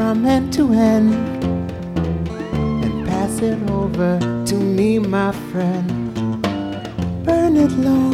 are meant to end, and pass it over to me, my friend. Burn it long.